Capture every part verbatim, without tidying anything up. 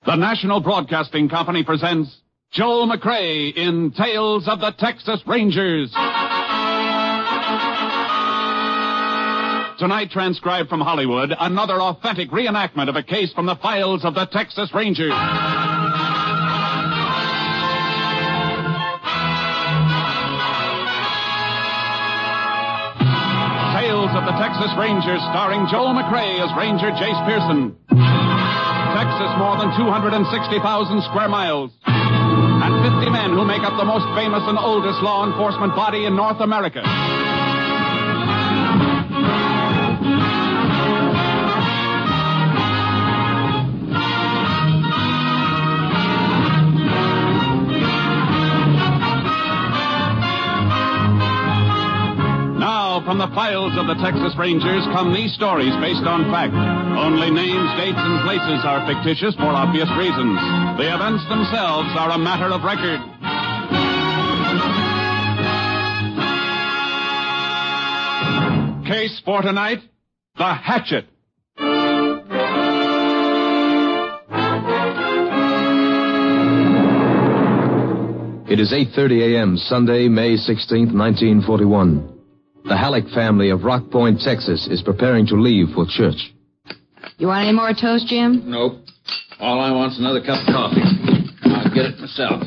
The National Broadcasting Company presents Joel McCrea in Tales of the Texas Rangers. Tonight, transcribed from Hollywood, another authentic reenactment of a case from the files of the Texas Rangers. Tales of the Texas Rangers, starring Joel McCrea as Ranger Jace Pearson. Texas, more than two hundred sixty thousand square miles. And fifty men who make up the most famous and oldest law enforcement body in North America. From the files of the Texas Rangers come these stories based on fact. Only names, dates, and places are fictitious for obvious reasons. The events themselves are a matter of record. Case for tonight, The Hatchet. It is eight thirty a.m., Sunday, May sixteenth, nineteen forty-one. The Halleck family of Rock Point, Texas, is preparing to leave for church. You want any more toast, Jim? Nope. All I want's another cup of coffee. I'll get it myself.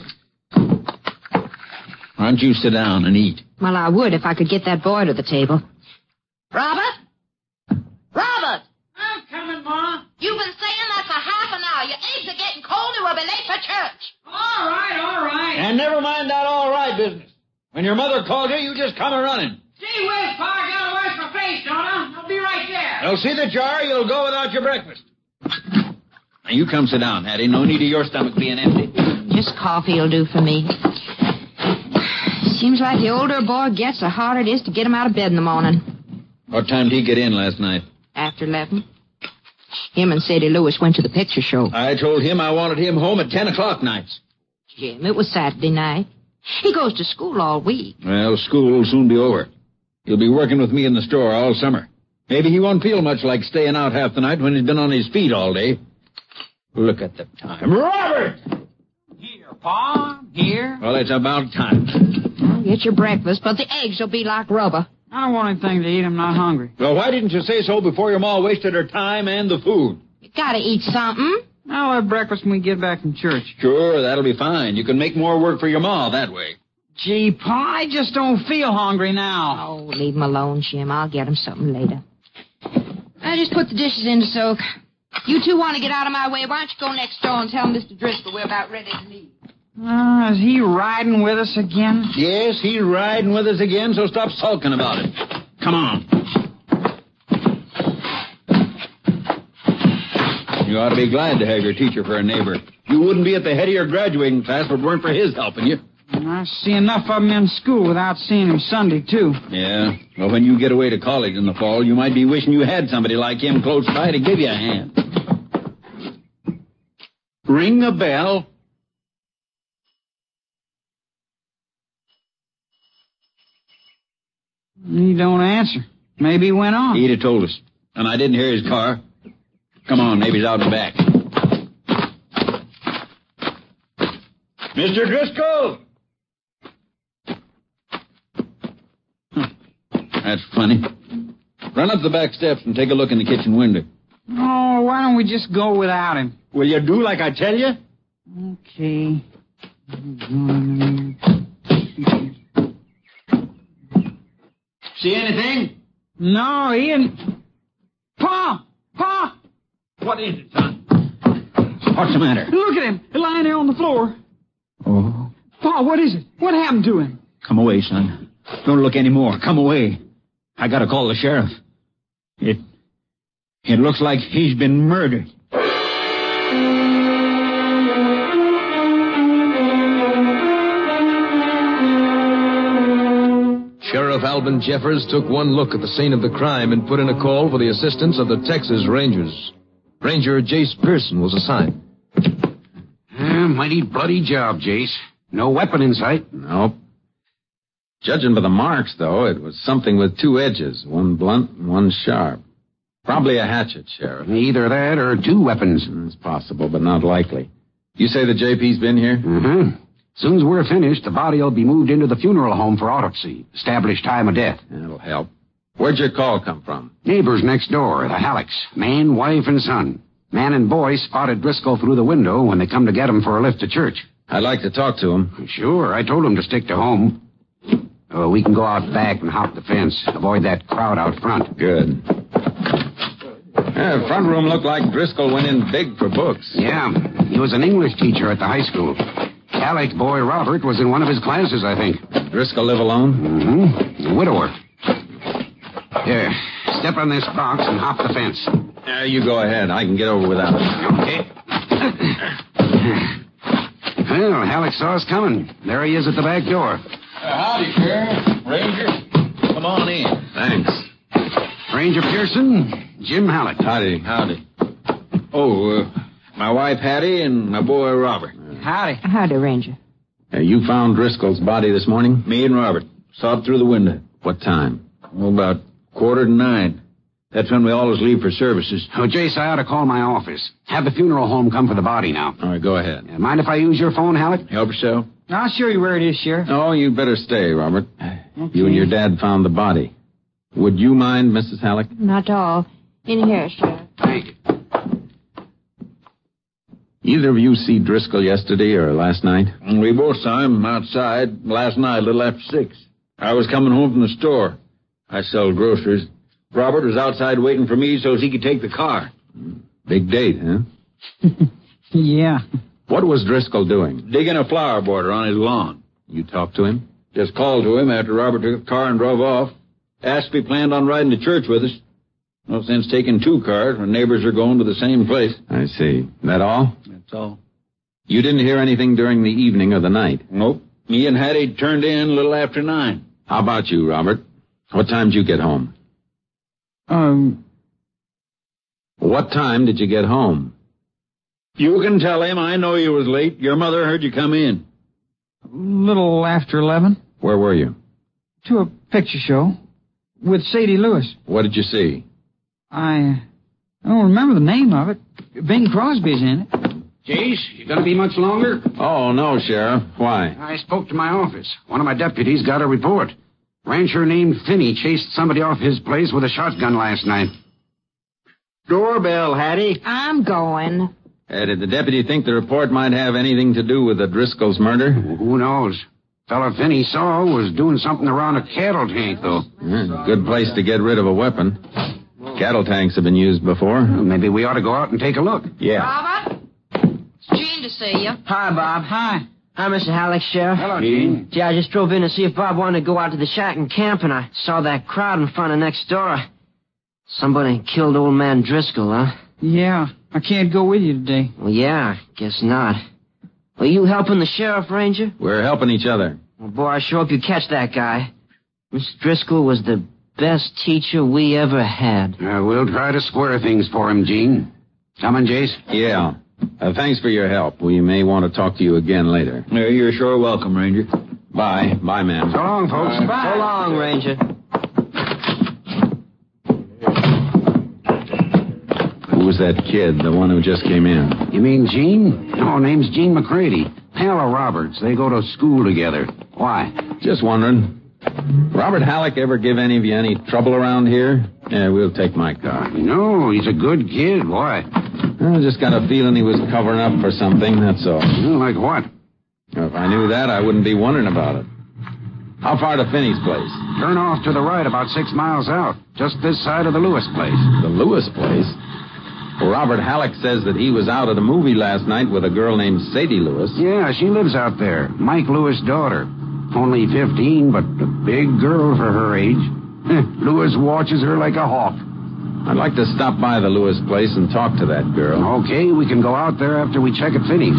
Why don't you sit down and eat? Well, I would if I could get that boy to the table. Robert? Robert! I'm coming, Ma. You've been saying that for half an hour. Your eggs are getting cold and we'll be late for church. All right, all right. And never mind that all right business. When your mother called you, you just come a-running. Gee whiz, Pa, I gotta wash my face, don't I? I'll be right there. You'll see the jar, you'll go without your breakfast. Now, you come sit down, Hattie. No need of your stomach being empty. Just coffee will do for me. Seems like the older a boy gets, the harder it is to get him out of bed in the morning. What time did he get in last night? After eleven. Him and Sadie Lewis went to the picture show. I told him I wanted him home at ten o'clock nights. Jim, it was Saturday night. He goes to school all week. Well, school will soon be over. He'll be working with me in the store all summer. Maybe he won't feel much like staying out half the night when he's been on his feet all day. Look at the time. Robert! Here, Pa, here. Well, it's about time. Well, get your breakfast, but the eggs will be like rubber. I don't want anything to eat. I'm not hungry. Well, why didn't you say so before your ma wasted her time and the food? You gotta eat something. I'll have breakfast when we get back from church. Sure, that'll be fine. You can make more work for your ma that way. Gee, Pa, I just don't feel hungry now. Oh, leave him alone, Jim. I'll get him something later. I just put the dishes in to soak. You two want to get out of my way. Why don't you go next door and tell Mister Driscoll we're about ready to leave? Uh, is he riding with us again? Yes, he's riding with us again, so stop sulking about it. Come on. You ought to be glad to have your teacher for a neighbor. You wouldn't be at the head of your graduating class if it weren't for his helping you. I see enough of him in school without seeing him Sunday, too. Yeah. Well, when you get away to college in the fall, you might be wishing you had somebody like him close by to give you a hand. Ring the bell. He don't answer. Maybe he went on. He'd have told us. And I didn't hear his car. Come on, maybe he's out and back. Mister Driscoll! That's funny. Run up the back steps and take a look in the kitchen window. Oh, why don't we just go without him? Will you do like I tell you? Okay. See anything? No, he didn't. Pa! Pa! What is it, son? What's the matter? Look at him, lying there on the floor. Oh. Pa, what is it? What happened to him? Come away, son. Don't look any more. Come away. I gotta call the sheriff. It... It looks like he's been murdered. Sheriff Alvin Jeffers took one look at the scene of the crime and put in a call for the assistance of the Texas Rangers. Ranger Jace Pearson was assigned. Yeah, mighty bloody job, Jace. No weapon in sight. Nope. Judging by the marks, though, it was something with two edges, one blunt and one sharp. Probably a hatchet, Sheriff. Either that or two weapons. It's possible, but not likely. You say the J P's been here? Mm-hmm. As soon as we're finished, the body will be moved into the funeral home for autopsy. Establish time of death. That'll help. Where'd your call come from? Neighbors next door, the Hallecks. Man, wife, and son. Man and boy spotted Driscoll through the window when they come to get him for a lift to church. I'd like to talk to him. Sure, I told him to stick to home. Oh, we can go out back and hop the fence. Avoid that crowd out front. Good. Yeah, front room looked like Driscoll went in big for books. Yeah, he was an English teacher at the high school. Halleck's boy Robert was in one of his classes, I think. Driscoll live alone? Mm-hmm. A widower. Here, step on this box and hop the fence. Uh, you go ahead. I can get over without it. Okay. Well, Halleck saw us coming. There he is at the back door. Uh, howdy, Sheriff. Ranger. Come on in. Thanks. Ranger Pearson, Jim Halleck. Howdy. Howdy. Oh, uh, my wife Hattie and my boy Robert. Howdy. Howdy, Ranger. Uh, you found Driscoll's body this morning? Me and Robert. Saw it through the window. What time? Oh, about quarter to nine. That's when we always leave for services. Oh, Jace, I ought to call my office. Have the funeral home come for the body now. All right, go ahead. Uh, mind if I use your phone, Halleck? Help yourself. I'll show you where it is, Sheriff. Oh, you better stay, Robert. Okay. You and your dad found the body. Would you mind, Missus Halleck? Not at all. In here, Sheriff. Thank you. Either of you see Driscoll yesterday or last night? We both saw him outside last night, a little after six. I was coming home from the store. I sell groceries. Robert was outside waiting for me so he could take the car. Big date, huh? Yeah. What was Driscoll doing? Digging a flower border on his lawn. You talked to him? Just called to him after Robert took the car and drove off. Asked if he planned on riding to church with us. No sense taking two cars when neighbors are going to the same place. I see. That all? That's all. You didn't hear anything during the evening or the night? Nope. Me and Hattie turned in a little after nine. How about you, Robert? What time did you get home? Um, What time did you get home? You can tell him I know you was late. Your mother heard you come in. a little after eleven. Where were you? To a picture show. With Sadie Lewis. What did you see? I... I don't remember the name of it. Bing Crosby's in it. Jace, you gonna be much longer? Oh, no, Sheriff. Why? I spoke to my office. One of my deputies got a report. Rancher named Finney chased somebody off his place with a shotgun last night. Doorbell, Hattie. I'm going. Uh, did the deputy think the report might have anything to do with the Driscoll's murder? Who knows? Fella Finney saw was doing something around a cattle tank, though. Uh, good place to get rid of a weapon. Cattle tanks have been used before. Well, maybe we ought to go out and take a look. Yeah. Robert? It's Jean to see you. Hi, Bob. Hi. Hi, Mister Halleck, Sheriff. Hello, Gene. Gee, I just drove in to see if Bob wanted to go out to the shack and camp, and I saw that crowd in front of next door. Somebody killed old man Driscoll, huh? Yeah, I can't go with you today. Well, yeah, guess not. Were you helping the sheriff, Ranger? We're helping each other. Well, boy, I sure hope you catch that guy. Miss Driscoll was the best teacher we ever had. Uh, we'll try to square things for him, Gene. Coming, Jace? Yeah. Uh, thanks for your help. We may want to talk to you again later. Yeah, you're sure welcome, Ranger. Bye. Bye, man. So long, folks. So long, Ranger. Who was that kid, the one who just came in? You mean Gene? No, name's Gene McCready. Pal of Roberts. They go to school together. Why? Just wondering. Robert Halleck ever give any of you any trouble around here? Yeah, we'll take my car. No, he's a good kid. Why? I just got a feeling he was covering up for something, that's all. Well, like what? If I knew that, I wouldn't be wondering about it. How far to Finney's place? Turn off to the right about six miles out. Just this side of the Lewis place. The Lewis place? Well, Robert Halleck says that he was out at a movie last night with a girl named Sadie Lewis. Yeah, she lives out there. Mike Lewis' daughter. Only fifteen, but a big girl for her age. Lewis watches her like a hawk. I'd like to stop by the Lewis place and talk to that girl. Okay, we can go out there after we check at Finney's.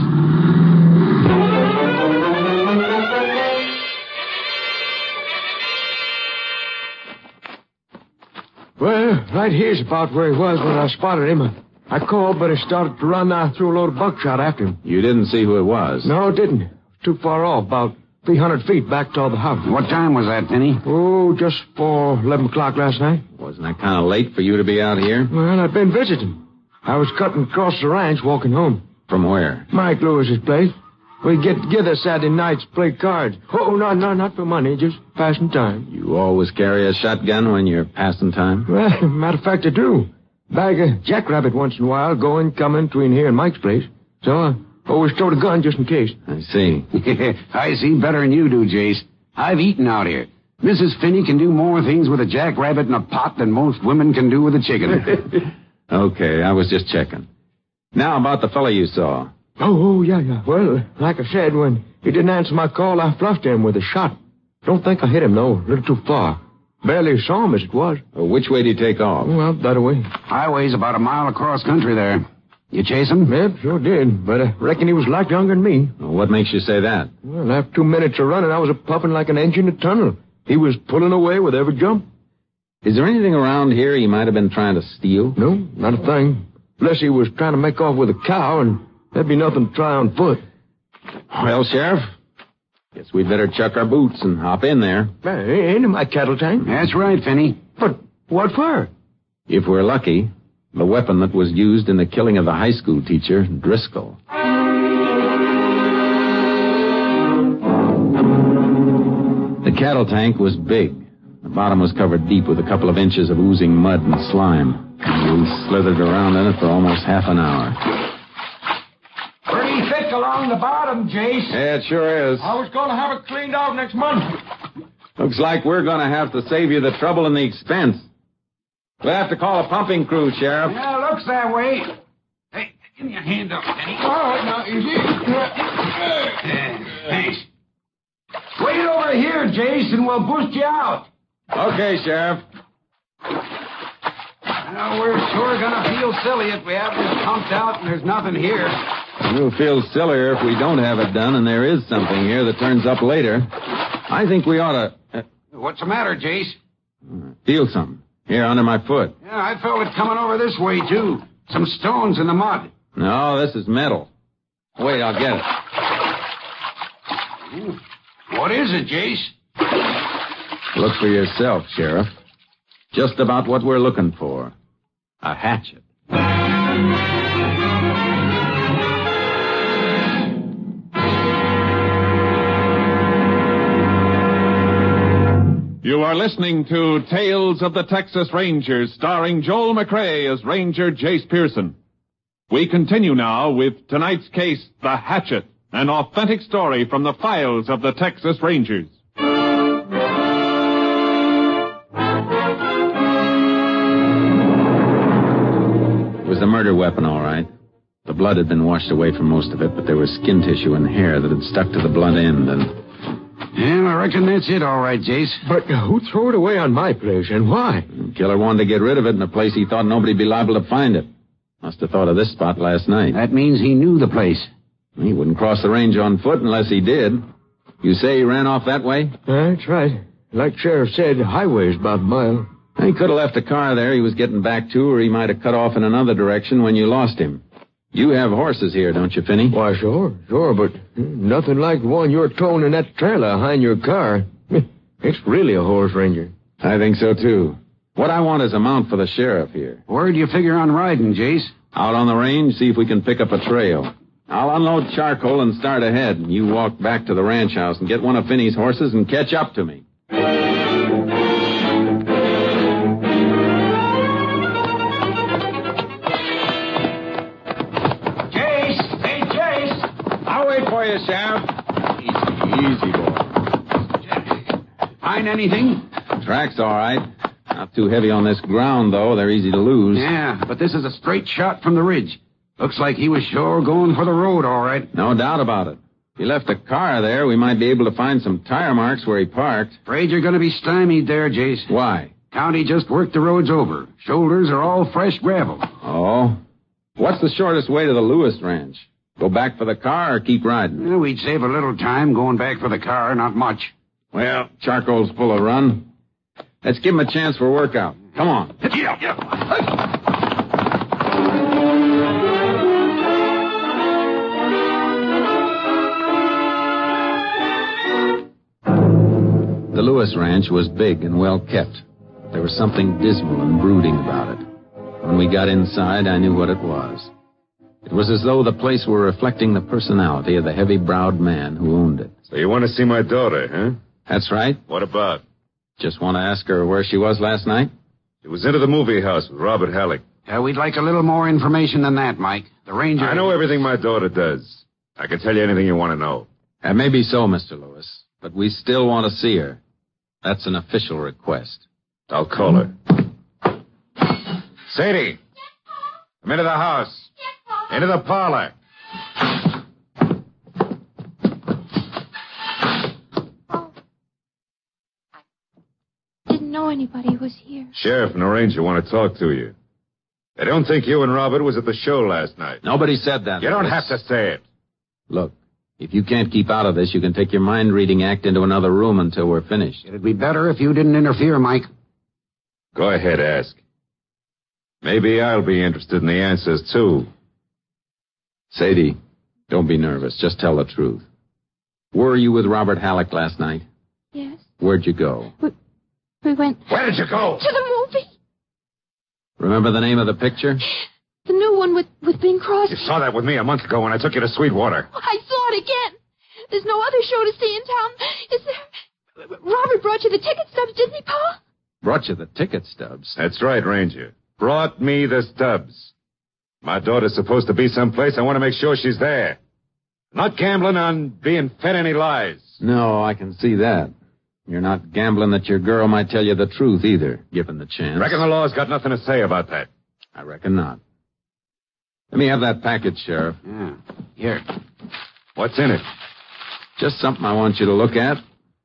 Well, right here's about where he was when I spotted him. I called, but he started to run. I threw a load of buckshot after him. You didn't see who it was? No, it didn't. Too far off, about three hundred feet back toward the house. What time was that, Penny? Oh, just for eleven o'clock last night. Wasn't that kind of late for you to be out here? Well, I've been visiting. I was cutting across the ranch walking home. From where? Mike Lewis's place. We get together Saturday nights, play cards. Oh, no, no, not for money, just passing time. You always carry a shotgun when you're passing time? Well, matter of fact, I do. Bag a jackrabbit once in a while, going, coming between here and Mike's place. So I always tote a gun just in case. I see. I see better than you do, Jace. I've eaten out here. Missus Finney can do more things with a jackrabbit in a pot than most women can do with a chicken. Okay, I was just checking. Now about the fellow you saw. Oh, oh, yeah, yeah. Well, like I said, when he didn't answer my call, I fluffed him with a shot. Don't think I hit him, though. A little too far. Barely saw him as it was. Uh, which way did he take off? Well, that way. Highway's about a mile across country there. You chase him? Yep, sure did. But I reckon he was a lot younger than me. Well, what makes you say that? Well, after two minutes of running, I was a puffing like an engine in a tunnel. He was pulling away with every jump. Is there anything around here he might have been trying to steal? No, not a thing. Unless he was trying to make off with a cow, and there'd be nothing to try on foot. Well, Sheriff, guess we'd better chuck our boots and hop in there. Hey, ain't in my cattle tank. That's right, Finney. But what for? If we're lucky, the weapon that was used in the killing of the high school teacher, Driscoll. The cattle tank was big. The bottom was covered deep with a couple of inches of oozing mud and slime. We slithered around in it for almost half an hour. Pretty thick along the bottom, Jace. Yeah, it sure is. I was going to have it cleaned out next month. Looks like we're going to have to save you the trouble and the expense. We'll have to call a pumping crew, Sheriff. Yeah, looks that way. Hey, give me a hand up, Penny. All right, now, easy. Uh, thanks. Wait over here, Jace, and we'll boost you out. Okay, Sheriff. Now, we're sure going to feel silly if we have this pumped out and there's nothing here. We'll feel sillier if we don't have it done and there is something here that turns up later. I think we ought to... Uh, What's the matter, Jace? feel something. Here, under my foot. Yeah, I felt it coming over this way, too. Some stones in the mud. No, this is metal. Wait, I'll get it. Ooh. What is it, Jace? Look for yourself, Sheriff. Just about what we're looking for. A hatchet. You are listening to Tales of the Texas Rangers, starring Joel McRae as Ranger Jace Pearson. We continue now with tonight's case, The Hatchet, an authentic story from the files of the Texas Rangers. It was a murder weapon, all right. The blood had been washed away from most of it, but there was skin tissue and hair that had stuck to the blunt end, and... Yeah, I reckon that's it, all right, Jace. But who threw it away on my place, and why? The killer wanted to get rid of it in a place he thought nobody'd be liable to find it. Must have thought of this spot last night. That means he knew the place. He wouldn't cross the range on foot unless he did. You say he ran off that way? That's right. Like Sheriff said, the highway's about a mile. He could have left a car there he was getting back to, or he might have cut off in another direction when you lost him. You have horses here, don't you, Finney? Why, sure, sure, but nothing like the one you're towing in that trailer behind your car. It's really a horse, Ranger. I think so, too. What I want is a mount for the sheriff here. Where do you figure on riding, Jace? Out on the range, see if we can pick up a trail. I'll unload charcoal and start ahead, and you walk back to the ranch house and get one of Finney's horses and catch up to me. For you, Sheriff. Easy, easy, boy. Find anything? Track's all right. Not too heavy on this ground, though. They're easy to lose. Yeah, but this is a straight shot from the ridge. Looks like he was sure going for the road, all right. No doubt about it. If he left a car there, we might be able to find some tire marks where he parked. Afraid you're going to be stymied there, Jace. Why? County just worked the roads over. Shoulders are all fresh gravel. Oh? What's the shortest way to the Lewis Ranch? Go back for the car or keep riding? Well, we'd save a little time going back for the car, not much. Well, charcoal's full of run. Let's give him a chance for a workout. Come on. Yeah, yeah. Lewis ranch was big and well kept. There was something dismal and brooding about it. When we got inside, I knew what it was. It was as though the place were reflecting the personality of the heavy-browed man who owned it. So you want to see my daughter, huh? That's right. What about? Just want to ask her where she was last night? She was into the movie house with Robert Halleck. Uh, we'd like a little more information than that, Mike. The ranger... I know everything my daughter does. I can tell you anything you want to know. That may be so, Mister Lewis, but we still want to see her. That's an official request. I'll call her. Sadie, come into the house. Into the parlor. Oh. I didn't know anybody was here. Sheriff and the ranger want to talk to you. They don't think you and Robert was at the show last night. Nobody said that. You don't Lewis. have to say it. Look, if you can't keep out of this, you can take your mind-reading act into another room until we're finished. It'd be better if you didn't interfere, Mike. Go ahead, ask. Maybe I'll be interested in the answers, too. Sadie, don't be nervous. Just tell the truth. Were you with Robert Halleck last night? Yes. Where'd you go? We, we went... Where did you go? To the movie. Remember the name of the picture? The new one with, with Bing Crosby. You saw that with me a month ago when I took you to Sweetwater. I saw it again. There's no other show to see in town. Is there... Robert brought you the ticket stubs, didn't he, Pa? Brought you the ticket stubs? That's right, Ranger. Brought me the stubs. My daughter's supposed to be someplace. I want to make sure she's there. Not gambling on being fed any lies. No, I can see that. You're not gambling that your girl might tell you the truth either, given the chance. Reckon the law's got nothing to say about that. I reckon not. Let me have that package, Sheriff. Yeah. Here. What's in it? Just something I want you to look at.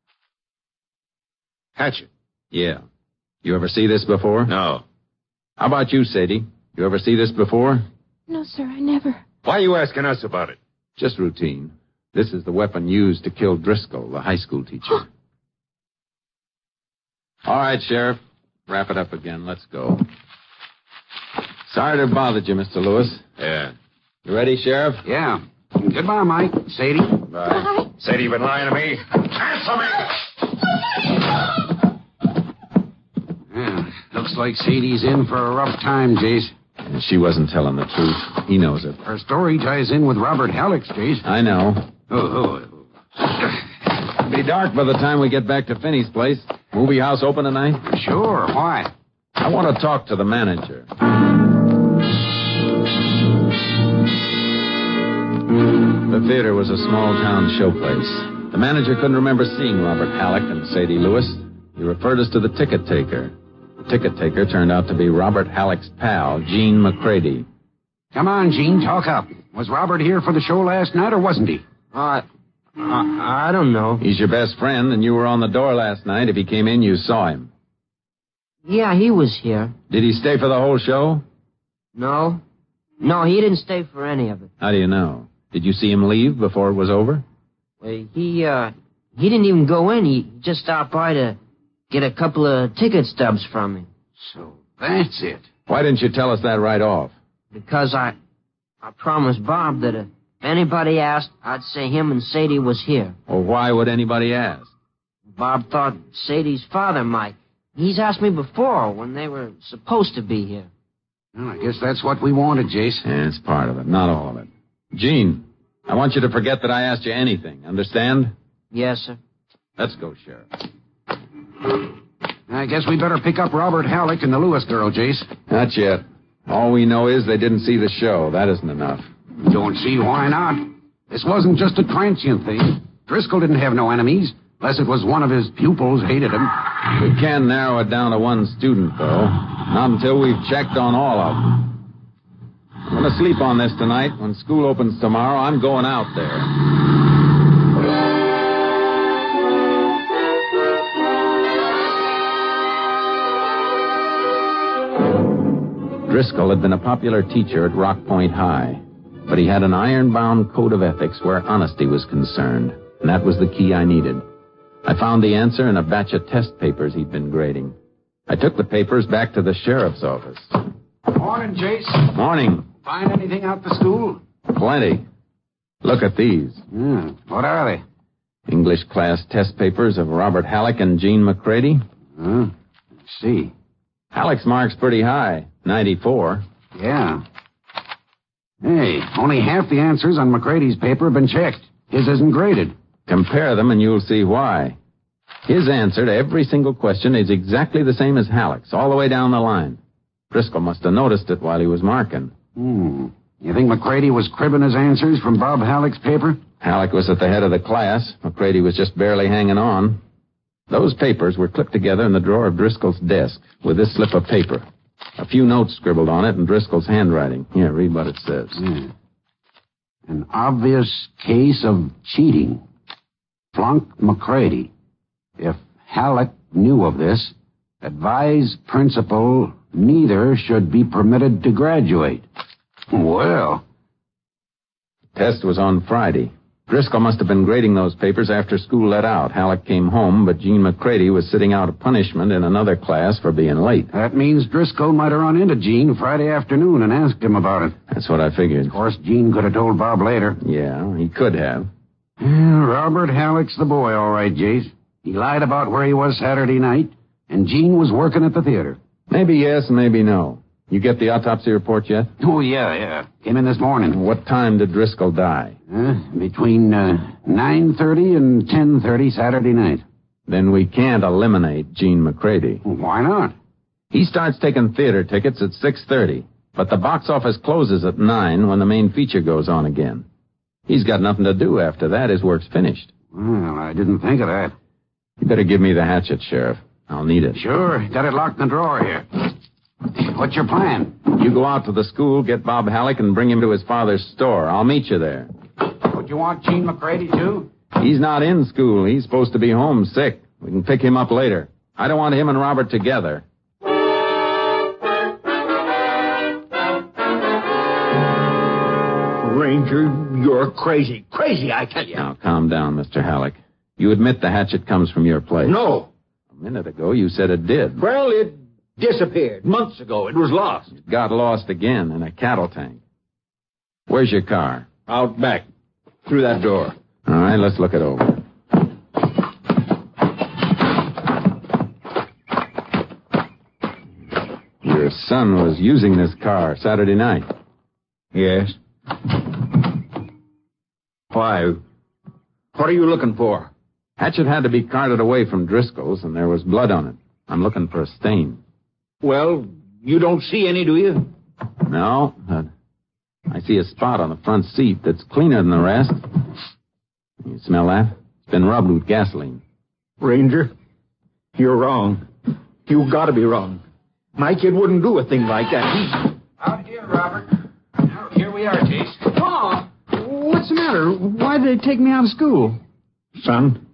Hatchet. Yeah. You ever see this before? No. How about you, Sadie? You ever see this before? No, sir, I never. Why are you asking us about it? Just routine. This is the weapon used to kill Driscoll, the high school teacher. All right, Sheriff. Wrap it up again. Let's go. Sorry to have bothered you, Mister Lewis. Yeah. You ready, Sheriff? Yeah. Goodbye, Mike. Sadie. Bye. Bye. Sadie, you been lying to me? Answer me! Yeah. Looks like Sadie's in for a rough time, Jace. And she wasn't telling the truth. He knows it. Her story ties in with Robert Halleck's, Jace. I know. Oh, oh. It'll be dark by the time we get back to Finney's place. Movie house open tonight? Sure. Why? I want to talk to the manager. The theater was a small-town showplace. The manager couldn't remember seeing Robert Halleck and Sadie Lewis. He referred us to the ticket taker. The ticket taker turned out to be Robert Halleck's pal, Gene McCready. Come on, Gene, talk up. Was Robert here for the show last night, or wasn't he? Uh, I, I don't know. He's your best friend, and you were on the door last night. If he came in, you saw him. Yeah, he was here. Did he stay for the whole show? No. No, he didn't stay for any of it. How do you know? Did you see him leave before it was over? Well, he, uh, he didn't even go in. He just stopped by to get a couple of ticket stubs from me. So that's it. Why didn't you tell us that right off? Because I, I promised Bob that if anybody asked, I'd say him and Sadie was here. Or why would anybody ask? Bob thought Sadie's father might. He's asked me before when they were supposed to be here. Well, I guess that's what we wanted, Jace. Yeah, it's part of it, not all of it. Gene, I want you to forget that I asked you anything. Understand? Yes, sir. Let's go, Sheriff. I guess we better pick up Robert Halleck and the Lewis girl, Jace. Not yet. All we know is they didn't see the show. That isn't enough. Don't see why not. This wasn't just a transient thing. Driscoll didn't have no enemies, unless it was one of his pupils hated him. We can narrow it down to one student, though. Not until we've checked on all of them. I'm going to sleep on this tonight. When school opens tomorrow, I'm going out there. Driscoll had been a popular teacher at Rock Point High, but he had an iron-bound code of ethics where honesty was concerned, and that was the key I needed. I found the answer in a batch of test papers he'd been grading. I took the papers back to the sheriff's office. Morning, Jace. Morning. Find anything out the school? Plenty. Look at these. Hmm. What are they? English class test papers of Robert Halleck and Gene McCready. Huh? Let's see. Halleck's mark's pretty high, ninety-four. Yeah. Hey, only half the answers on McCready's paper have been checked. His isn't graded. Compare them and you'll see why. His answer to every single question is exactly the same as Halleck's, all the way down the line. Driscoll must have noticed it while he was marking. Hmm. You think McCready was cribbing his answers from Bob Halleck's paper? Halleck was at the head of the class. McCready was just barely hanging on. Those papers were clipped together in the drawer of Driscoll's desk with this slip of paper. A few notes scribbled on it in Driscoll's handwriting. Here, read what it says. Yeah. An obvious case of cheating. Flunked McCready. If Halleck knew of this, advise principal neither should be permitted to graduate. Well. The test was on Friday. Driscoll must have been grading those papers after school let out. Halleck came home, but Gene McCready was sitting out a punishment in another class for being late. That means Driscoll might have run into Gene Friday afternoon and asked him about it. That's what I figured. Of course, Gene could have told Bob later. Yeah, he could have. Yeah, Robert Halleck's the boy, all right, Jace. He lied about where he was Saturday night, and Gene was working at the theater. Maybe yes, maybe no. You get the autopsy report yet? Oh, yeah, yeah. Came in this morning. What time did Driscoll die? Uh, between uh, nine thirty and ten thirty Saturday night. Then we can't eliminate Gene McCready. Why not? He starts taking theater tickets at six thirty, but the box office closes at nine when the main feature goes on again. He's got nothing to do after that. His work's finished. Well, I didn't think of that. You better give me the hatchet, Sheriff. I'll need it. Sure. Got it locked in the drawer here. What's your plan? You go out to the school, get Bob Halleck, and bring him to his father's store. I'll meet you there. Would you want Gene McCready, too? He's not in school. He's supposed to be home sick. We can pick him up later. I don't want him and Robert together. Ranger, you're crazy. Crazy, I tell you. Now, calm down, Mister Halleck. You admit the hatchet comes from your place. No. A minute ago, you said it did. Well, it disappeared. Months ago, it was lost. It got lost again in a cattle tank. Where's your car? Out back. Through that door. All right, let's look it over. Your son was using this car Saturday night. Yes. Why? What are you looking for? Hatchet had to be carted away from Driscoll's, and there was blood on it. I'm looking for a stain. Well, you don't see any, do you? No, but I see a spot on the front seat that's cleaner than the rest. You smell that? It's been rubbed with gasoline. Ranger, you're wrong. You gotta be wrong. My kid wouldn't do a thing like that. He... Out here, Robert. Out here we are, Jace. Oh, what's the matter? Why did they take me out of school? Son,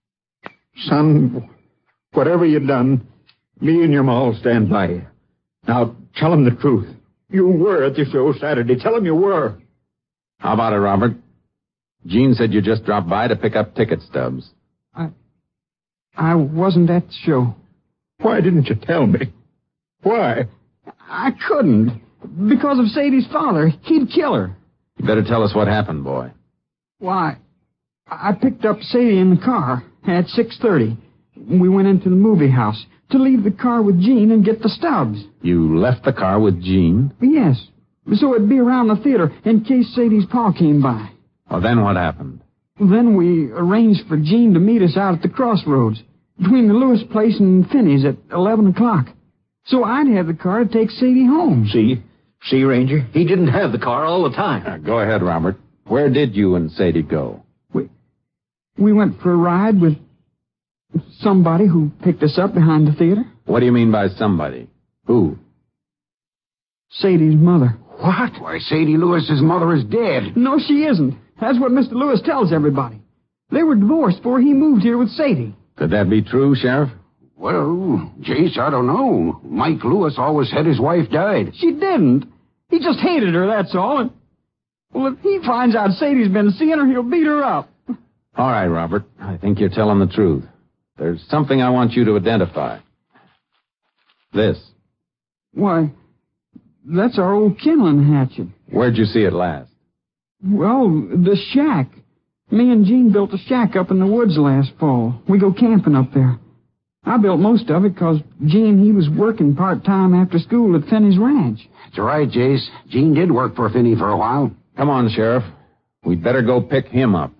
son, whatever you done, me and your ma will stand by you. Now, tell him the truth. You were at the show Saturday. Tell him you were. How about it, Robert? Gene said you just dropped by to pick up ticket stubs. I... I wasn't at the show. Why didn't you tell me? Why? I couldn't. Because of Sadie's father. He'd kill her. You better tell us what happened, boy. Why, I picked up Sadie in the car at six thirty. We went into the movie house to leave the car with Gene and get the stubs. You left the car with Gene? Yes. So it'd be around the theater in case Sadie's pa came by. Well, then what happened? Then we arranged for Gene to meet us out at the crossroads between the Lewis place and Finney's at eleven o'clock. So I'd have the car to take Sadie home. See? See, Ranger? He didn't have the car all the time. Uh, go ahead, Robert. Where did you and Sadie go? We, we went for a ride with somebody who picked us up behind the theater. What do you mean by somebody? Who? Sadie's mother. What? Why, Sadie Lewis's mother is dead. No, she isn't. That's what Mister Lewis tells everybody. They were divorced before he moved here with Sadie. Could that be true, Sheriff? Well, Jace, I don't know. Mike Lewis always said his wife died. She didn't. He just hated her, that's all. And, well, if he finds out Sadie's been seeing her, he'll beat her up. All right, Robert. I think you're telling the truth. There's something I want you to identify. This. Why, that's our old kindling hatchet. Where'd you see it last? Well, the shack. Me and Gene built a shack up in the woods last fall. We go camping up there. I built most of it because Gene, he was working part-time after school at Finney's ranch. That's right, Jace. Gene did work for Finney for a while. Come on, Sheriff. We'd better go pick him up.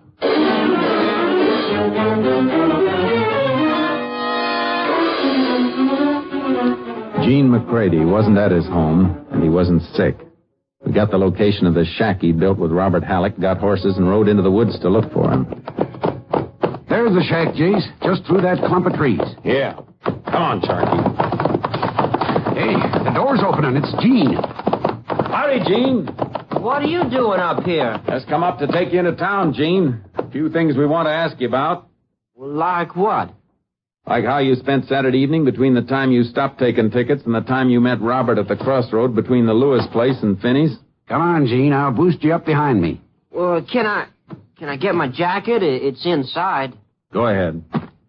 Gene McCready wasn't at his home, and he wasn't sick. We got the location of the shack he built with Robert Halleck, got horses, and rode into the woods to look for him. There's the shack, Jace, just through that clump of trees. Yeah. Come on, Sharky. Hey, the door's opening. It's Gene. Howdy, Gene. What are you doing up here? Just come up to take you into town, Gene. A few things we want to ask you about. Like what? Like how you spent Saturday evening between the time you stopped taking tickets and the time you met Robert at the crossroad between the Lewis place and Finney's. Come on, Gene. I'll boost you up behind me. Well, can I... Can I get my jacket? It's inside. Go ahead.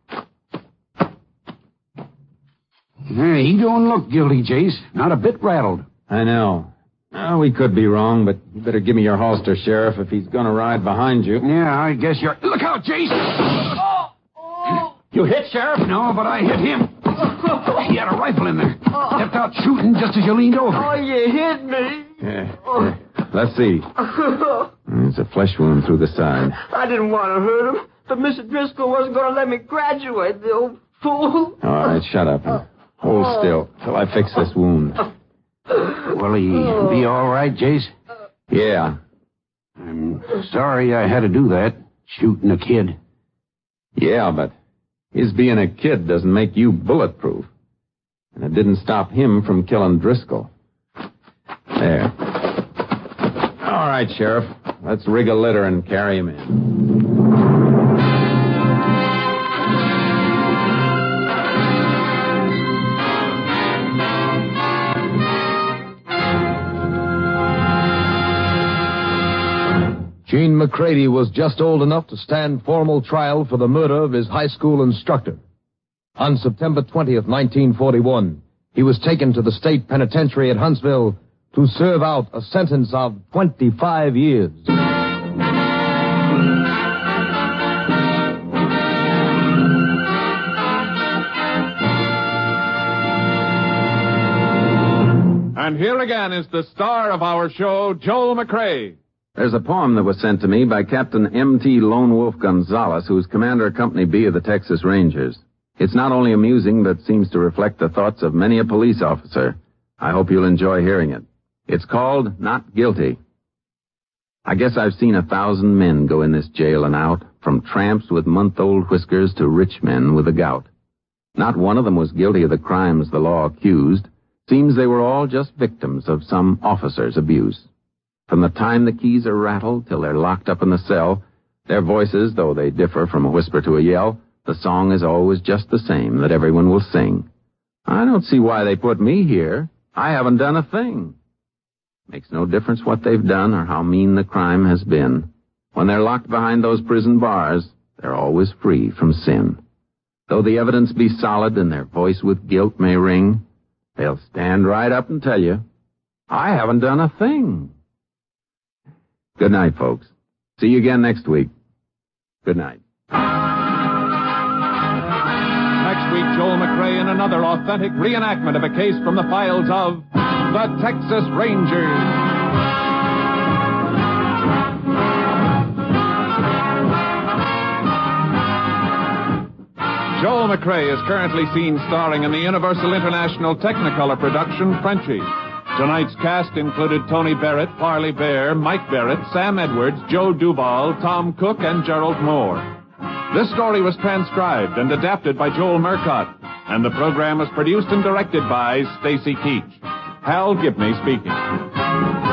Hey, he don't look guilty, Jace. Not a bit rattled. I know. Oh, we could be wrong, but you better give me your holster, Sheriff, if he's going to ride behind you. Yeah, I guess you're... Look out, Jace! Oh! Oh! You hit, Sheriff? No, but I hit him. He had a rifle in there. Stepped out shooting just as you leaned over. Oh, you hit me. Yeah. yeah. Let's see. There's a flesh wound through the side. I didn't want to hurt him, but Mister Driscoll wasn't going to let me graduate, the old fool. All right, shut up and hold still till I fix this wound. Will he be all right, Jace? Yeah. I'm sorry I had to do that, shooting a kid. Yeah, but his being a kid doesn't make you bulletproof. And it didn't stop him from killing Driscoll. There. All right, Sheriff. Let's rig a litter and carry him in. Gene McCready was just old enough to stand formal trial for the murder of his high school instructor. On September twentieth, nineteen forty-one, he was taken to the state penitentiary at Huntsville to serve out a sentence of twenty-five years. And here again is the star of our show, Joel McCrea. There's a poem that was sent to me by Captain M T Lone Wolf Gonzalez, who's commander of Company B of the Texas Rangers. It's not only amusing, but seems to reflect the thoughts of many a police officer. I hope you'll enjoy hearing it. It's called Not Guilty. I guess I've seen a thousand men go in this jail and out, from tramps with month-old whiskers to rich men with the gout. Not one of them was guilty of the crimes the law accused. Seems they were all just victims of some officer's abuse. From the time the keys are rattled till they're locked up in the cell, their voices, though they differ from a whisper to a yell, the song is always just the same that everyone will sing. I don't see why they put me here. I haven't done a thing. Makes no difference what they've done or how mean the crime has been. When they're locked behind those prison bars, they're always free from sin. Though the evidence be solid and their voice with guilt may ring, they'll stand right up and tell you, I haven't done a thing. Good night, folks. See you again next week. Good night. Next week, Joel McCrea in another authentic reenactment of a case from the files of the Texas Rangers. Joel McCrea is currently seen starring in the Universal International Technicolor production, Frenchie. Tonight's cast included Tony Barrett, Parley Bear, Mike Barrett, Sam Edwards, Joe Duvall, Tom Cook, and Gerald Moore. This story was transcribed and adapted by Joel Murcott, and the program was produced and directed by Stacy Keach. Hal Gibney speaking.